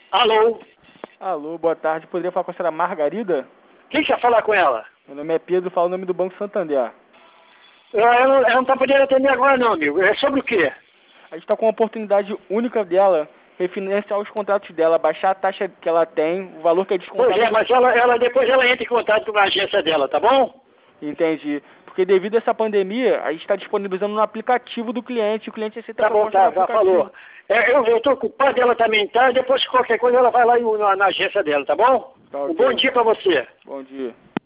Alô? Alô, boa tarde. Poderia falar com a senhora Margarida? Quem quer falar com ela? Meu nome é Pedro, falo o nome do Banco Santander. Ela não está podendo atender agora não, amigo. É sobre o quê? A gente está com uma oportunidade única dela, refinanciar os contratos dela, baixar a taxa que ela tem, o valor que é descontado. Pois é, mas ela depois ela entra em contato com a agência dela, tá bom? Entendi. Porque devido a essa pandemia, a gente está disponibilizando no aplicativo do cliente. O cliente aceita Tá a bom, proposta do tá, já aplicativo. falou. Eu tô ocupado, dela também tá, depois qualquer coisa ela vai lá na agência dela, tá bom? Tá, Um ok. bom dia pra você. Bom dia.